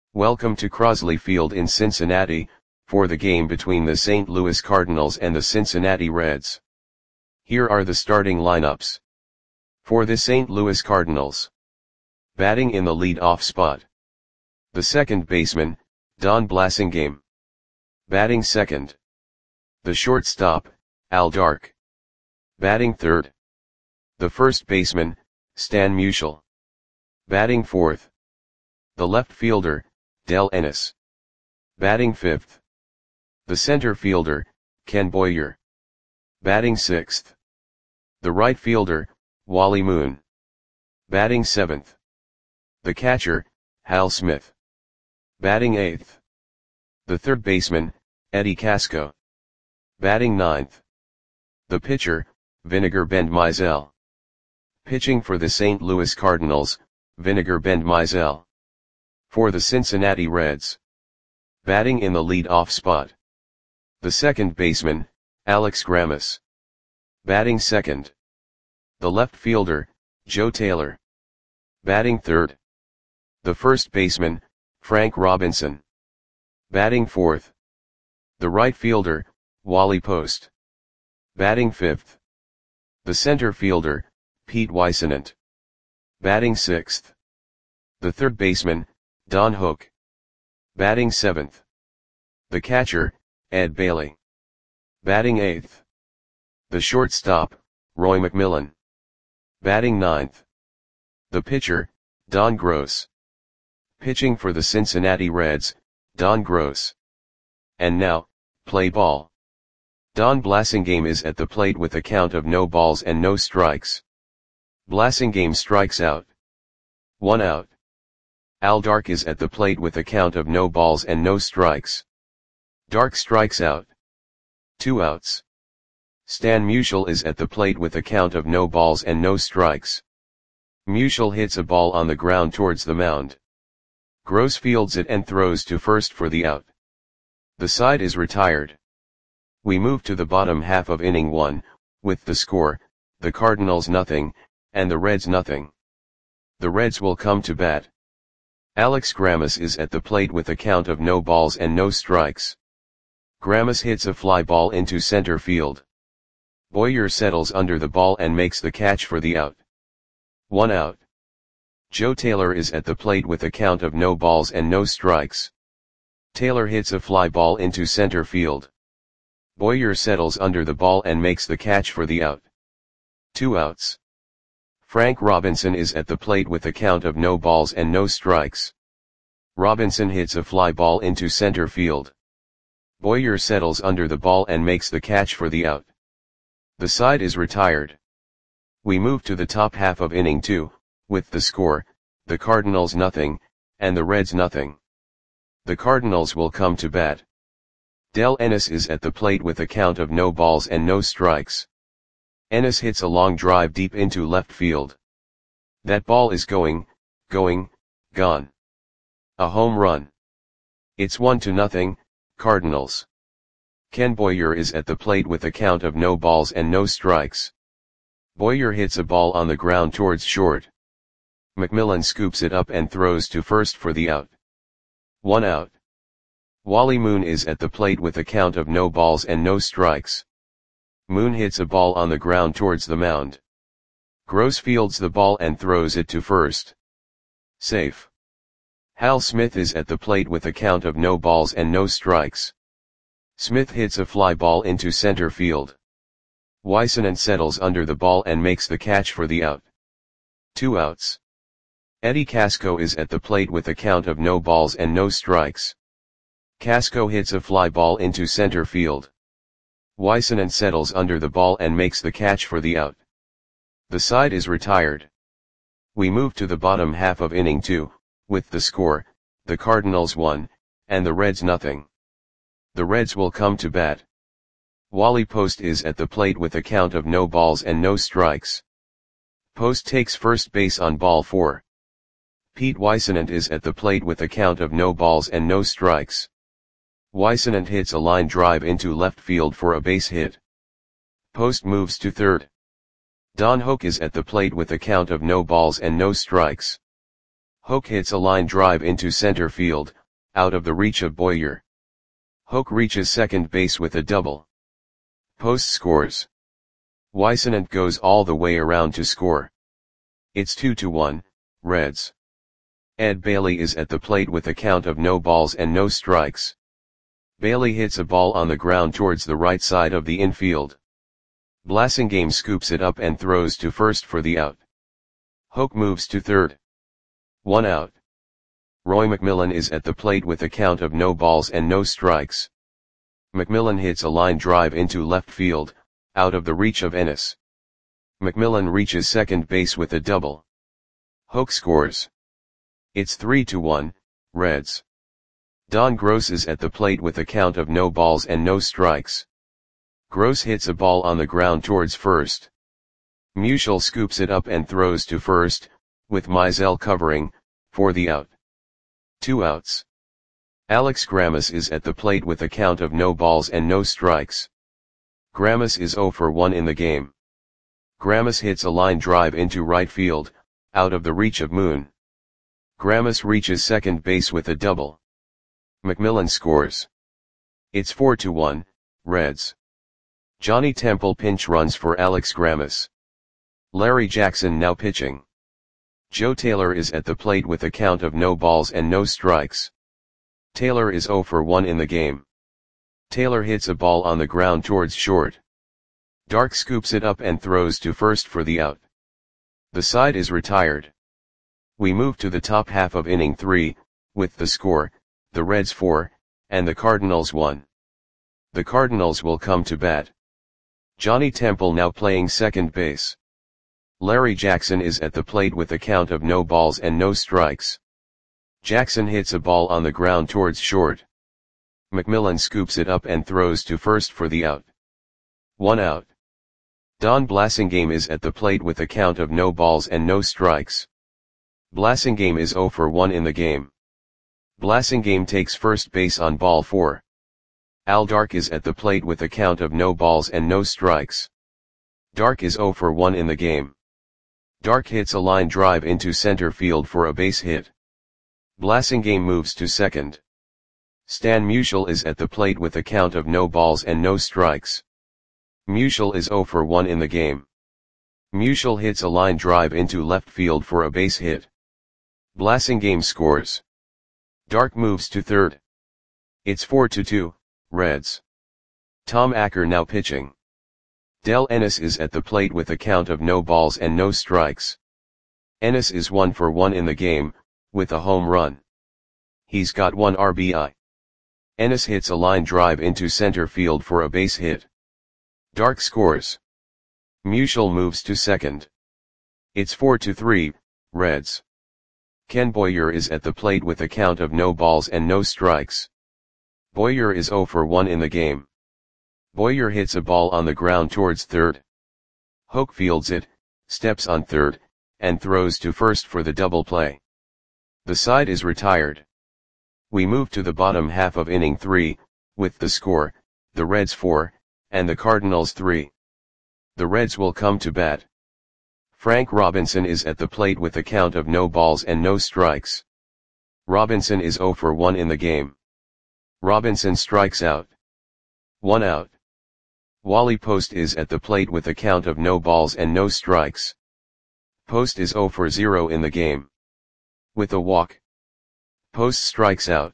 Welcome to Crosley Field in Cincinnati, for the game between the St. Louis Cardinals and the Cincinnati Reds. Here are the starting lineups. For the St. Louis Cardinals. Batting in the lead-off spot. The second baseman, Don Blasingame. Batting second. The shortstop, Al Dark. Batting third. The first baseman, Stan Musial. Batting fourth. The left fielder, Del Ennis. Batting fifth. The center fielder, Ken Boyer. Batting sixth. The right fielder, Wally Moon. Batting seventh. The catcher, Hal Smith. Batting eighth. The third baseman, Eddie Casco. Batting ninth. The pitcher, Vinegar Bend Mizell. Pitching for the St. Louis Cardinals, Vinegar Bend Mizell. For the Cincinnati Reds. Batting in the lead-off spot. The second baseman, Alex Grammas. Batting second. The left fielder, Joe Taylor. Batting third. The first baseman, Frank Robinson. Batting fourth. The right fielder, Wally Post. Batting fifth. The center fielder, Pete Whisenant. Batting sixth. The third baseman, Don Hook. Batting seventh. The catcher, Ed Bailey. Batting eighth. The shortstop, Roy McMillan. Batting ninth. The pitcher, Don Gross. Pitching for the Cincinnati Reds, Don Gross. And now, play ball. Don Blasingame is at the plate with a count of no balls and no strikes. Blasingame strikes out. 1 out. Al Dark is at the plate with a count of no balls and no strikes. Dark strikes out. 2 outs. Stan Musial is at the plate with a count of no balls and no strikes. Musial hits a ball on the ground towards the mound. Gross fields it and throws to first for the out. The side is retired. We move to the bottom half of inning 1, with the score, the Cardinals nothing, and the Reds nothing. The Reds will come to bat. Alex Grammas is at the plate with a count of no balls and no strikes. Grammas hits a fly ball into center field. Boyer settles under the ball and makes the catch for the out. 1 out. Joe Taylor is at the plate with a count of no balls and no strikes. Taylor hits a fly ball into center field. Boyer settles under the ball and makes the catch for the out. 2 outs. Frank Robinson is at the plate with a count of no balls and no strikes. Robinson hits a fly ball into center field. Boyer settles under the ball and makes the catch for the out. The side is retired. We move to the top half of inning 2, with the score, the Cardinals nothing, and the Reds nothing. The Cardinals will come to bat. Del Ennis is at the plate with a count of no balls and no strikes. Ennis hits a long drive deep into left field. That ball is gone. A home run. It's 1-0, Cardinals. Ken Boyer is at the plate with a count of no balls and no strikes. Boyer hits a ball on the ground towards short. McMillan scoops it up and throws to first for the out. 1 out. Wally Moon is at the plate with a count of no balls and no strikes. Moon hits a ball on the ground towards the mound. Gross fields the ball and throws it to first. Safe. Hal Smith is at the plate with a count of no balls and no strikes. Smith hits a fly ball into center field. Whisenant settles under the ball and makes the catch for the out. 2 outs. Eddie Casco is at the plate with a count of no balls and no strikes. Casco hits a fly ball into center field. Whisenant settles under the ball and makes the catch for the out. The side is retired. We move to the bottom half of inning 2, with the score, the Cardinals 1, and the Reds nothing. The Reds will come to bat. Wally Post is at the plate with a count of no balls and no strikes. Post takes first base on ball 4. Pete Whisenant is at the plate with a count of no balls and no strikes. Whisenant hits a line drive into left field for a base hit. Post moves to third. Don Hook is at the plate with a count of no balls and no strikes. Hook hits a line drive into center field, out of the reach of Boyer. Hoke reaches second base with a double. Post scores. Whisenant goes all the way around to score. It's 2-1, Reds. Ed Bailey is at the plate with a count of no balls and no strikes. Bailey hits a ball on the ground towards the right side of the infield. Blasingame scoops it up and throws to first for the out. Hoke moves to third. 1 out. Roy McMillan is at the plate with a count of no balls and no strikes. McMillan hits a line drive into left field, out of the reach of Ennis. McMillan reaches second base with a double. Hoke scores. It's 3-1, Reds. Don Gross is at the plate with a count of no balls and no strikes. Gross hits a ball on the ground towards first. Musial scoops it up and throws to first, with Mizell covering, for the out. 2 outs. Alex Grammas is at the plate with a count of no balls and no strikes. Grammas is 0 for 1 in the game. Grammas hits a line drive into right field, out of the reach of Moon. Grammas reaches second base with a double. McMillan scores. It's 4-1, Reds. Johnny Temple pinch runs for Alex Grammas. Larry Jackson now pitching. Joe Taylor is at the plate with a count of no balls and no strikes. Taylor is 0 for 1 in the game. Taylor hits a ball on the ground towards short. Dark scoops it up and throws to first for the out. The side is retired. We move to the top half of inning 3, with the score, the Reds 4, and the Cardinals 1. The Cardinals will come to bat. Johnny Temple now playing second base. Larry Jackson is at the plate with a count of no balls and no strikes. Jackson hits a ball on the ground towards short. McMillan scoops it up and throws to first for the out. 1 out. Don Blasingame is at the plate with a count of no balls and no strikes. Blasingame is 0 for 1 in the game. Blasingame takes first base on ball 4. Al Dark is at the plate with a count of no balls and no strikes. Dark is 0 for 1 in the game. Dark hits a line drive into center field for a base hit. Blasingame moves to second. Stan Musial is at the plate with a count of no balls and no strikes. Musial is 0 for 1 in the game. Musial hits a line drive into left field for a base hit. Blasingame scores. Dark moves to third. It's 4-2, Reds. Tom Acker now pitching. Del Ennis is at the plate with a count of no balls and no strikes. Ennis is 1 for 1 in the game, with a home run. He's got 1 RBI. Ennis hits a line drive into center field for a base hit. Dark scores. Musial moves to second. It's 4-3, Reds. Ken Boyer is at the plate with a count of no balls and no strikes. Boyer is 0 for 1 in the game. Boyer hits a ball on the ground towards third. Hoke fields it, steps on third, and throws to first for the double play. The side is retired. We move to the bottom half of inning 3, with the score, the Reds 4, and the Cardinals 3. The Reds will come to bat. Frank Robinson is at the plate with a count of no balls and no strikes. Robinson is 0 for 1 in the game. Robinson strikes out. 1 out. Wally Post is at the plate with a count of no balls and no strikes. Post is 0 for 0 in the game. With a walk. Post strikes out.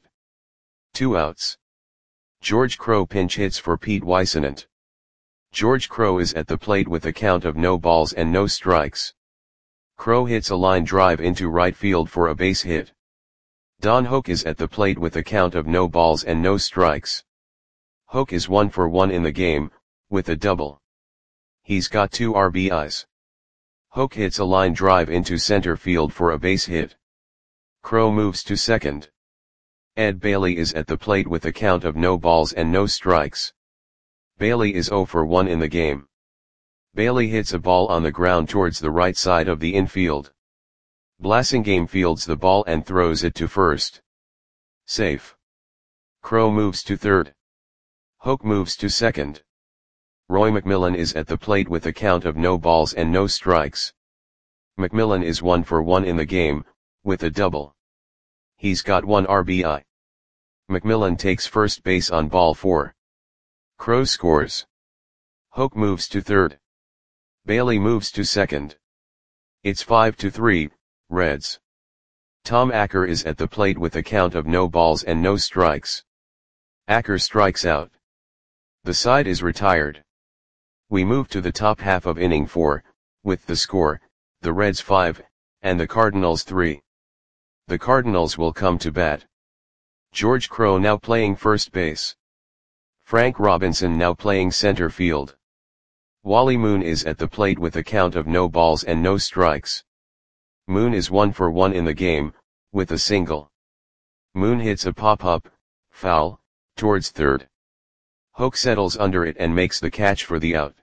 2 outs. George Crowe pinch hits for Pete Whisenant. George Crowe is at the plate with a count of no balls and no strikes. Crowe hits a line drive into right field for a base hit. Don Hoke is at the plate with a count of no balls and no strikes. Hoke is 1 for 1 in the game, with a double. He's got 2 RBIs. Hoke hits a line drive into center field for a base hit. Crowe moves to second. Ed Bailey is at the plate with a count of no balls and no strikes. Bailey is 0 for 1 in the game. Bailey hits a ball on the ground towards the right side of the infield. Blasingame fields the ball and throws it to first. Safe. Crowe moves to third. Hoke moves to second. Roy McMillan is at the plate with a count of no balls and no strikes. McMillan is 1 for 1 in the game, with a double. He's got 1 RBI. McMillan takes first base on ball 4. Crow scores. Hoke moves to third. Bailey moves to second. It's 5-3, Reds. Tom Acker is at the plate with a count of no balls and no strikes. Acker strikes out. The side is retired. We move to the top half of inning 4, with the score, the Reds 5, and the Cardinals 3. The Cardinals will come to bat. George Crowe now playing first base. Frank Robinson now playing center field. Wally Moon is at the plate with a count of no balls and no strikes. Moon is 1 for 1 in the game, with a single. Moon hits a pop-up, foul, towards third. Hoke settles under it and makes the catch for the out.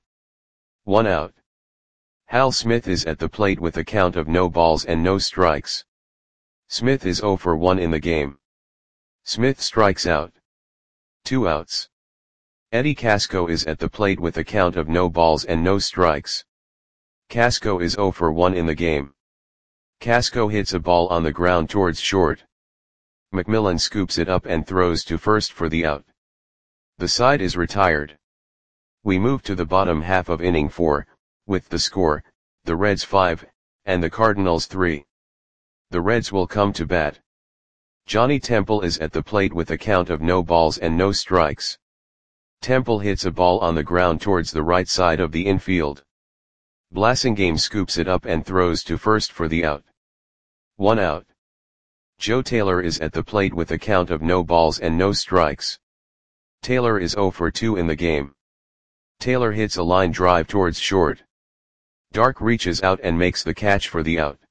1 out. Hal Smith is at the plate with a count of no balls and no strikes. Smith is 0 for 1 in the game. Smith strikes out. 2 outs. Eddie Casco is at the plate with a count of no balls and no strikes. Casco is 0 for 1 in the game. Casco hits a ball on the ground towards short. McMillan scoops it up and throws to first for the out. The side is retired. We move to the bottom half of inning 4, with the score, the Reds 5, and the Cardinals 3. The Reds will come to bat. Johnny Temple is at the plate with a count of no balls and no strikes. Temple hits a ball on the ground towards the right side of the infield. Blasingame scoops it up and throws to first for the out. 1 out. Joe Taylor is at the plate with a count of no balls and no strikes. Taylor is 0 for 2 in the game. Taylor hits a line drive towards short. Dark reaches out and makes the catch for the out.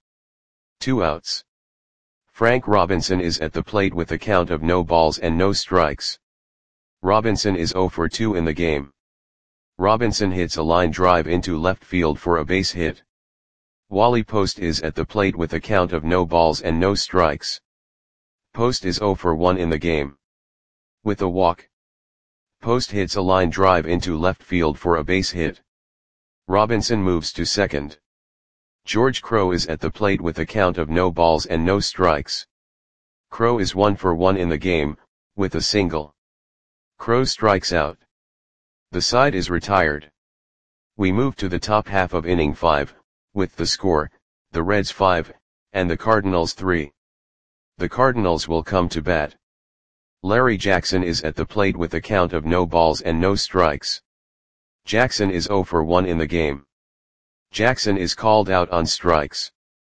2 outs. Frank Robinson is at the plate with a count of no balls and no strikes. Robinson is 0 for 2 in the game. Robinson hits a line drive into left field for a base hit. Wally Post is at the plate with a count of no balls and no strikes. Post is 0 for 1 in the game. With a walk. Post hits a line drive into left field for a base hit. Robinson moves to second. George Crowe is at the plate with a count of no balls and no strikes. Crowe is 1 for 1 in the game, with a single. Crowe strikes out. The side is retired. We move to the top half of inning 5, with the score, the Reds 5, and the Cardinals 3. The Cardinals will come to bat. Larry Jackson is at the plate with a count of no balls and no strikes. Jackson is 0 for 1 in the game. Jackson is called out on strikes.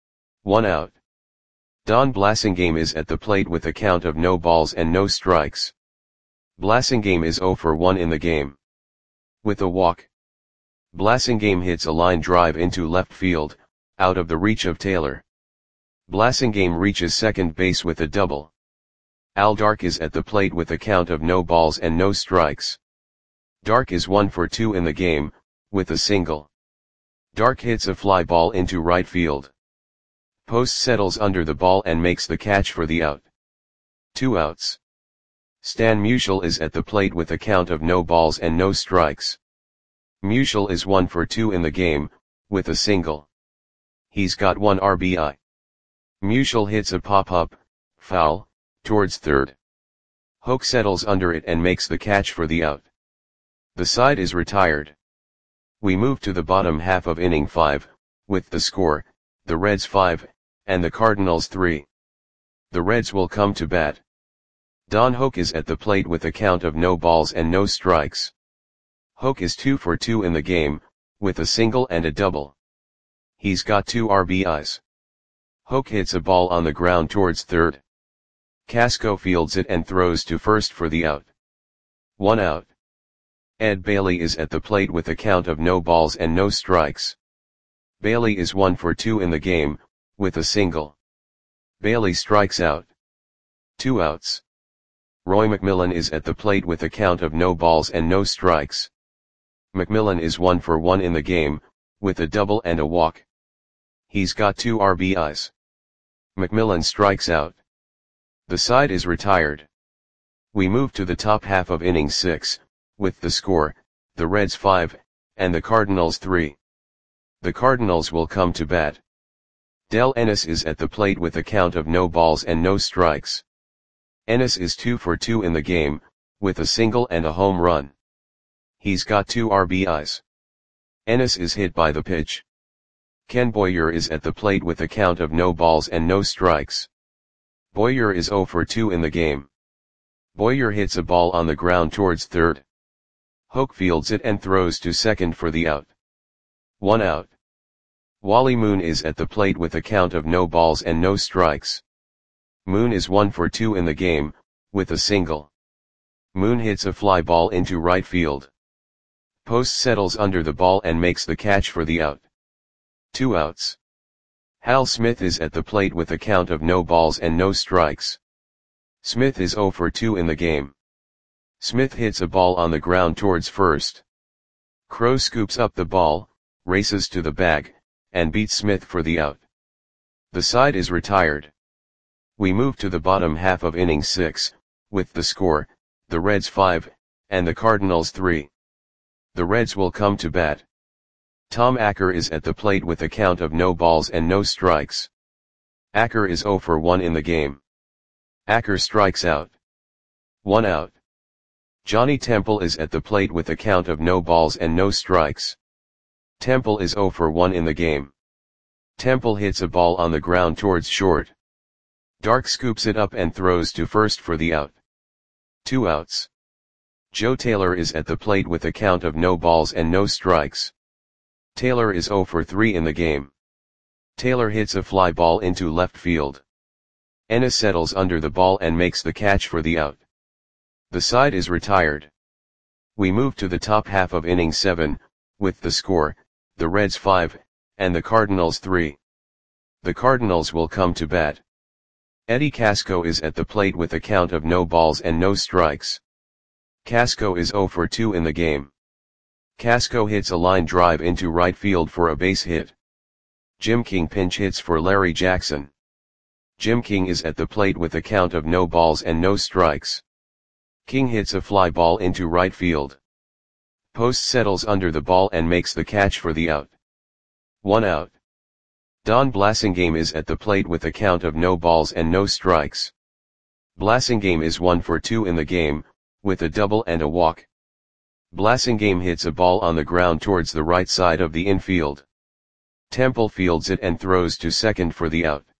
1 out. Don Blasingame is at the plate with a count of no balls and no strikes. Blasingame is 0 for 1 in the game. With a walk. Blasingame hits a line drive into left field, out of the reach of Taylor. Blasingame reaches second base with a double. Al Dark is at the plate with a count of no balls and no strikes. Dark is 1 for 2 in the game, with a single. Dark hits a fly ball into right field. Post settles under the ball and makes the catch for the out. 2 outs. Stan Musial is at the plate with a count of no balls and no strikes. Musial is 1 for 2 in the game, with a single. He's got 1 RBI. Musial hits a pop-up, foul, towards third. Hoke settles under it and makes the catch for the out. The side is retired. We move to the bottom half of inning 5, with the score, the Reds 5, and the Cardinals 3. The Reds will come to bat. Don Hoke is at the plate with a count of no balls and no strikes. Hoke is 2 for 2 in the game, with a single and a double. He's got 2 RBIs. Hoke hits a ball on the ground towards third. Casco fields it and throws to first for the out. 1 out. Ed Bailey is at the plate with a count of no balls and no strikes. Bailey is 1 for 2 in the game, with a single. Bailey strikes out. 2 outs. Roy McMillan is at the plate with a count of no balls and no strikes. McMillan is 1 for 1 in the game, with a double and a walk. He's got 2 RBIs. McMillan strikes out. The side is retired. We move to the top half of inning 6, with the score, the Reds 5, and the Cardinals 3. The Cardinals will come to bat. Del Ennis is at the plate with a count of no balls and no strikes. Ennis is 2 for 2 in the game, with a single and a home run. He's got 2 RBIs. Ennis is hit by the pitch. Ken Boyer is at the plate with a count of no balls and no strikes. Boyer is 0 for 2 in the game. Boyer hits a ball on the ground towards third. Hoke fields it and throws to second for the out. 1 out. Wally Moon is at the plate with a count of no balls and no strikes. Moon is 1 for 2 in the game, with a single. Moon hits a fly ball into right field. Post settles under the ball and makes the catch for the out. 2 outs. Hal Smith is at the plate with a count of no balls and no strikes. Smith is 0 for 2 in the game. Smith hits a ball on the ground towards first. Crow scoops up the ball, races to the bag, and beats Smith for the out. The side is retired. We move to the bottom half of inning 6, with the score, the Reds 5, and the Cardinals 3. The Reds will come to bat. Tom Acker is at the plate with a count of no balls and no strikes. Acker is 0 for 1 in the game. Acker strikes out. 1 out. Johnny Temple is at the plate with a count of no balls and no strikes. Temple is 0 for 1 in the game. Temple hits a ball on the ground towards short. Dark scoops it up and throws to first for the out. 2 outs. Joe Taylor is at the plate with a count of no balls and no strikes. Taylor is 0 for 3 in the game. Taylor hits a fly ball into left field. Ennis settles under the ball and makes the catch for the out. The side is retired. We move to the top half of inning 7, with the score, the Reds 5, and the Cardinals 3. The Cardinals will come to bat. Eddie Casco is at the plate with a count of no balls and no strikes. Casco is 0 for 2 in the game. Casco hits a line drive into right field for a base hit. Jim King pinch hits for Larry Jackson. Jim King is at the plate with a count of no balls and no strikes. King hits a fly ball into right field. Post settles under the ball and makes the catch for the out. 1 out. Don Blasingame is at the plate with a count of no balls and no strikes. Blasingame is 1 for 2 in the game, with a double and a walk. Blasingame hits a ball on the ground towards the right side of the infield. Temple fields it and throws to second for the out.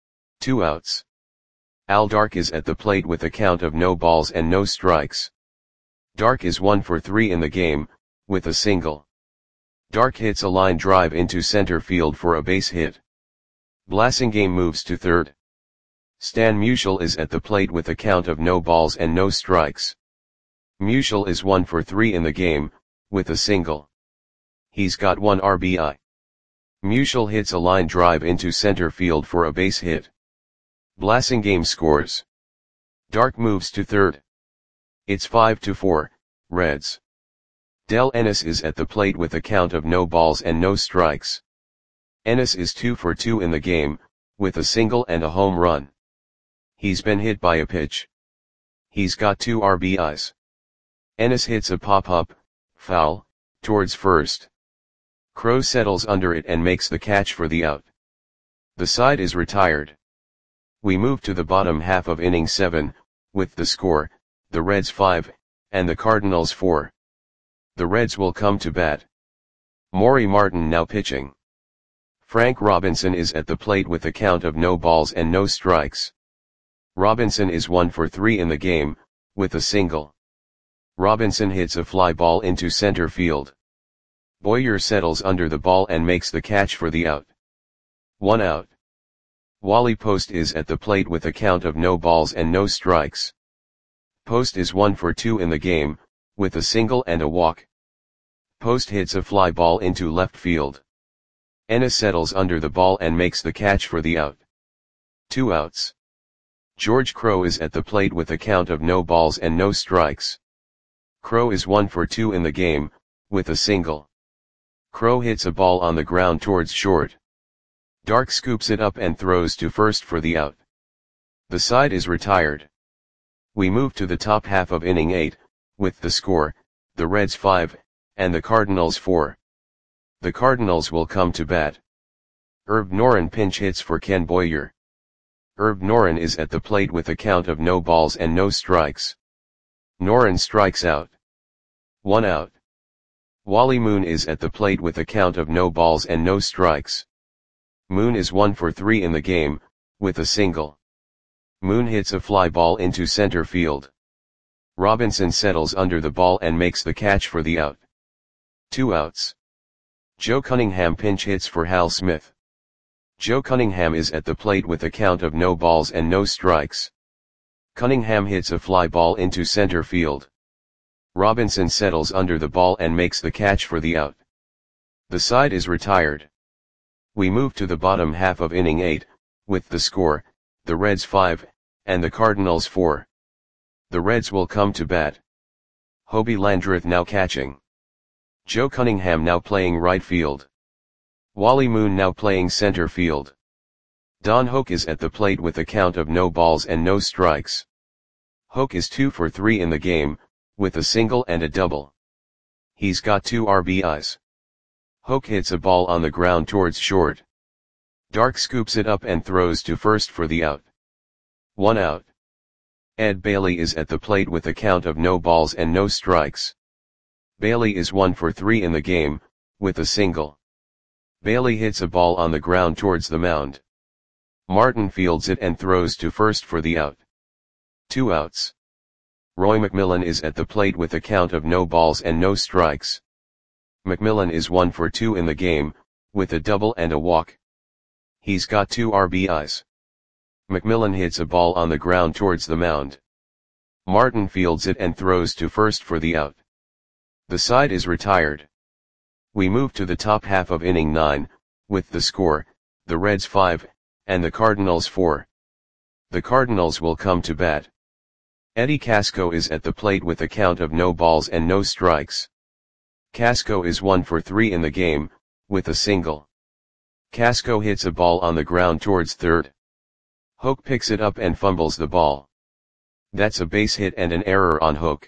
2 outs. Al Dark is at the plate with a count of no balls and no strikes. Dark is 1 for 3 in the game, with a single. Dark hits a line drive into center field for a base hit. Blasingame moves to third. Stan Musial is at the plate with a count of no balls and no strikes. Musial is 1 for 3 in the game, with a single. He's got 1 RBI. Musial hits a line drive into center field for a base hit. Blasingame scores. Dark moves to third. It's 5-4, Reds. Del Ennis is at the plate with a count of no balls and no strikes. Ennis is 2 for 2 in the game, with a single and a home run. He's been hit by a pitch. He's got 2 RBIs. Ennis hits a pop-up, foul, towards first. Crow settles under it and makes the catch for the out. The side is retired. We move to the bottom half of inning 7, with the score, the Reds 5, and the Cardinals 4. The Reds will come to bat. Maury Martin now pitching. Frank Robinson is at the plate with a count of no balls and no strikes. Robinson is 1 for 3 in the game, with a single. Robinson hits a fly ball into center field. Boyer settles under the ball and makes the catch for the out. 1 out. Wally Post is at the plate with a count of no balls and no strikes. Post is 1 for 2 in the game, with a single and a walk. Post hits a fly ball into left field. Ennis settles under the ball and makes the catch for the out. 2 outs. George Crow is at the plate with a count of no balls and no strikes. Crow is 1 for 2 in the game, with a single. Crow hits a ball on the ground towards short. Dark scoops it up and throws to first for the out. The side is retired. We move to the top half of inning 8, with the score, the Reds 5, and the Cardinals 4. The Cardinals will come to bat. Herb Noren pinch hits for Ken Boyer. Herb Noren is at the plate with a count of no balls and no strikes. Noren strikes out. 1 out. Wally Moon is at the plate with a count of no balls and no strikes. Moon is 1 for 3 in the game, with a single. Moon hits a fly ball into center field. Robinson settles under the ball and makes the catch for the out. 2 outs. Joe Cunningham pinch hits for Hal Smith. Joe Cunningham is at the plate with a count of no balls and no strikes. Cunningham hits a fly ball into center field. Robinson settles under the ball and makes the catch for the out. The side is retired. We move to the bottom half of inning 8, with the score, the Reds 5, and the Cardinals 4. The Reds will come to bat. Hobie Landreth now catching. Joe Cunningham now playing right field. Wally Moon now playing center field. Don Hoak is at the plate with a count of no balls and no strikes. Hoak is 2 for 3 in the game, with a single and a double. He's got 2 RBIs. Hoak hits a ball on the ground towards short. Dark scoops it up and throws to first for the out. 1 out. Ed Bailey is at the plate with a count of no balls and no strikes. Bailey is 1 for 3 in the game, with a single. Bailey hits a ball on the ground towards the mound. Martin fields it and throws to first for the out. 2 outs. Roy McMillan is at the plate with a count of no balls and no strikes. McMillan is 1 for 2 in the game, with a double and a walk. He's got 2 RBIs. McMillan hits a ball on the ground towards the mound. Martin fields it and throws to first for the out. The side is retired. We move to the top half of inning 9, with the score, the Reds 5, and the Cardinals 4. The Cardinals will come to bat. Eddie Casco is at the plate with a count of no balls and no strikes. Casco is 1 for 3 in the game, with a single. Casco hits a ball on the ground towards third. Hoak picks it up and fumbles the ball. That's a base hit and an error on Hoak.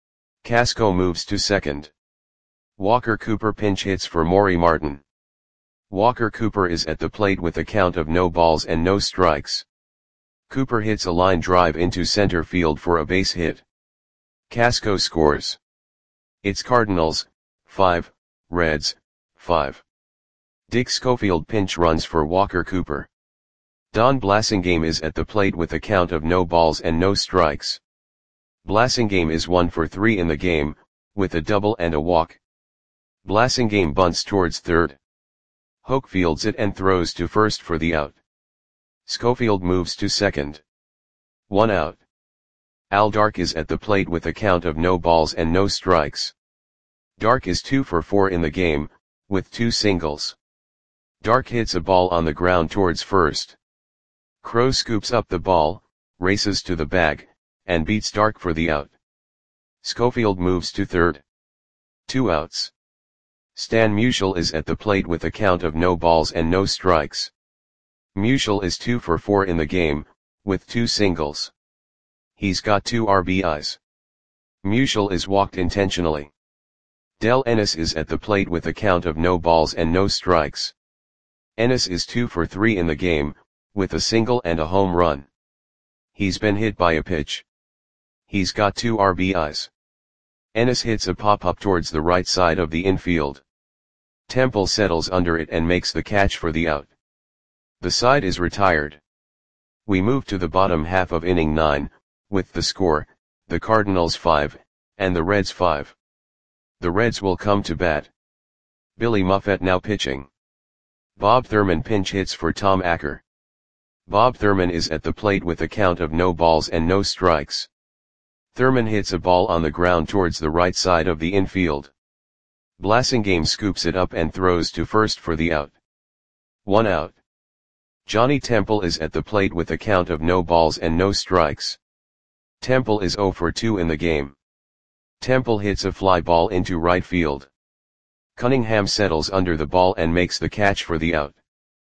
Casco moves to second. Walker Cooper pinch hits for Maury Martin. Walker Cooper is at the plate with a count of no balls and no strikes. Cooper hits a line drive into center field for a base hit. Casco scores. It's Cardinals, 5, Reds, 5. Dick Schofield pinch runs for Walker Cooper. Don Blasingame is at the plate with a count of no balls and no strikes. Blasingame is 1 for 3 in the game, with a double and a walk. Blasingame bunts towards third. Hoak fields it and throws to first for the out. Schofield moves to second. 1 out. Al Dark is at the plate with a count of no balls and no strikes. Dark is 2 for 4 in the game, with 2 singles. Dark hits a ball on the ground towards first. Crow scoops up the ball, races to the bag, and beats Dark for the out. Schofield moves to third. 2 outs. Stan Musial is at the plate with a count of no balls and no strikes. Musial is 2 for 4 in the game, with 2 singles. He's got 2 RBIs. Musial is walked intentionally. Del Ennis is at the plate with a count of no balls and no strikes. Ennis is 2 for 3 in the game, with a single and a home run. He's been hit by a pitch. He's got 2 RBIs. Ennis hits a pop-up towards the right side of the infield. Temple settles under it and makes the catch for the out. The side is retired. We move to the bottom half of inning 9, with the score, the Cardinals 5, and the Reds 5. The Reds will come to bat. Billy Muffet now pitching. Bob Thurman pinch hits for Tom Acker. Bob Thurman is at the plate with a count of no balls and no strikes. Thurman hits a ball on the ground towards the right side of the infield. Blasingame scoops it up and throws to first for the out. 1 out. Johnny Temple is at the plate with a count of no balls and no strikes. Temple is 0 for 2 in the game. Temple hits a fly ball into right field. Cunningham settles under the ball and makes the catch for the out.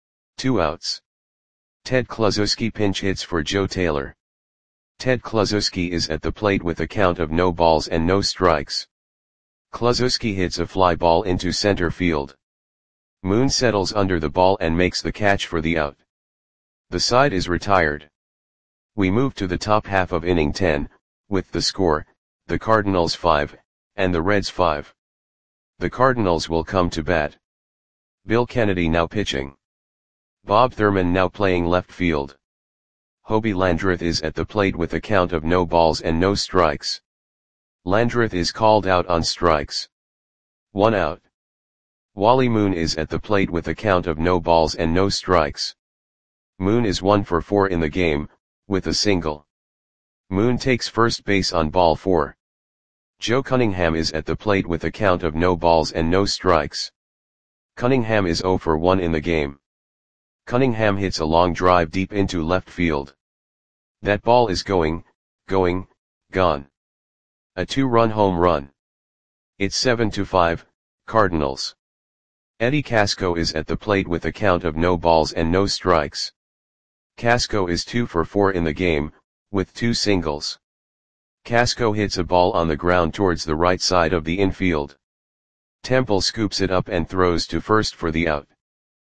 2 outs. Ted Kluszewski pinch hits for Joe Taylor. Ted Kluszewski is at the plate with a count of no balls and no strikes. Kluszewski hits a fly ball into center field. Moon settles under the ball and makes the catch for the out. The side is retired. We move to the top half of inning 10, with the score, the Cardinals 5, and the Reds 5. The Cardinals will come to bat. Bill Kennedy now pitching. Bob Thurman now playing left field. Hobie Landreth is at the plate with a count of no balls and no strikes. Landreth is called out on strikes. 1 out. Wally Moon is at the plate with a count of no balls and no strikes. Moon is 1 for 4 in the game, with a single. Moon takes first base on ball 4. Joe Cunningham is at the plate with a count of no balls and no strikes. Cunningham is 0 for 1 in the game. Cunningham hits a long drive deep into left field. That ball is gone. A 2-run home run. It's 7-5, Cardinals. Eddie Casco is at the plate with a count of no balls and no strikes. Casco is 2 for 4 in the game, with 2 singles. Casco hits a ball on the ground towards the right side of the infield. Temple scoops it up and throws to first for the out.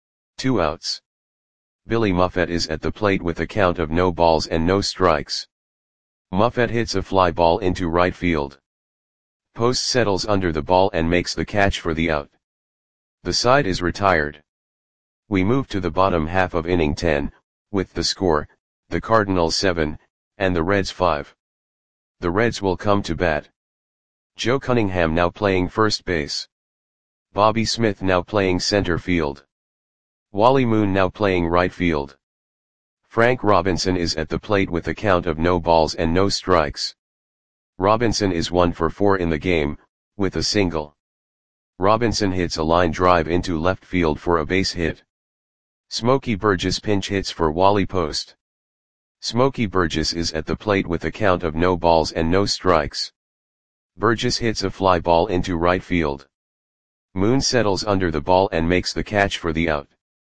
2 outs. Billy Muffet is at the plate with a count of no balls and no strikes. Muffet hits a fly ball into right field. Post settles under the ball and makes the catch for the out. The side is retired. We move to the bottom half of inning 10, with the score, the Cardinals 7, and the Reds 5. The Reds will come to bat. Joe Cunningham now playing first base. Bobby Smith now playing center field. Wally Moon now playing right field. Frank Robinson is at the plate with a count of no balls and no strikes. Robinson is 1 for 4 in the game, with a single. Robinson hits a line drive into left field for a base hit. Smokey Burgess pinch hits for Wally Post. Smokey Burgess is at the plate with a count of no balls and no strikes. Burgess hits a fly ball into right field. Moon settles under the ball and makes the catch for the out.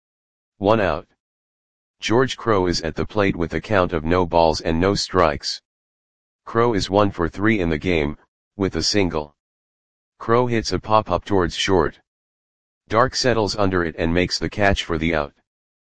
1 out. George Crowe is at the plate with a count of no balls and no strikes. Crowe is 1 for 3 in the game, with a single. Crowe hits a pop-up towards short. Dark settles under it and makes the catch for the out.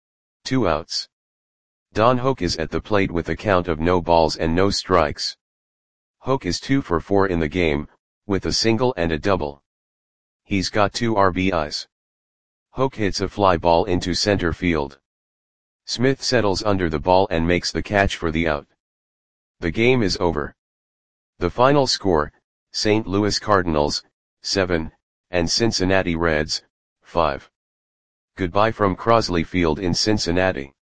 2 outs. Don Hoke is at the plate with a count of no balls and no strikes. Hoke is 2 for 4 in the game, with a single and a double. He's got 2 RBIs. Hoke hits a fly ball into center field. Smith settles under the ball and makes the catch for the out. The game is over. The final score, St. Louis Cardinals, 7, and Cincinnati Reds, 5. Goodbye from Crosley Field in Cincinnati.